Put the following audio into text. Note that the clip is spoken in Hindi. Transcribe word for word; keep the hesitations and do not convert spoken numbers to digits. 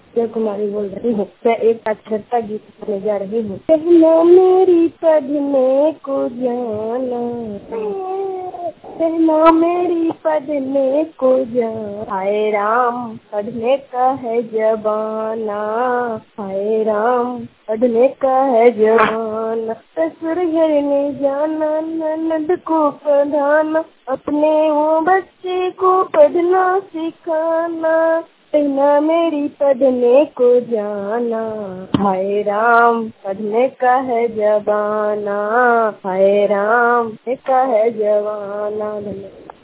जय कुमारी बोल रही हूँ। मैं एक साक्षरता गीत करने जा रही हूँ। कहना मेरी पढ़ने को जाना, कहना मेरी पढ़ने को जाना, हाय राम पढ़ने का है जमाना, हाय राम पढ़ने का है जमाना। ससुर घर में जाना, ननद को पढ़ाना, अपने वो बच्चे को पढ़ना सिखाना, कहना मेरी पढ़ने को जाना, हाय राम पढ़ने का है जमाना, हाय राम पढ़ने का है जमाना।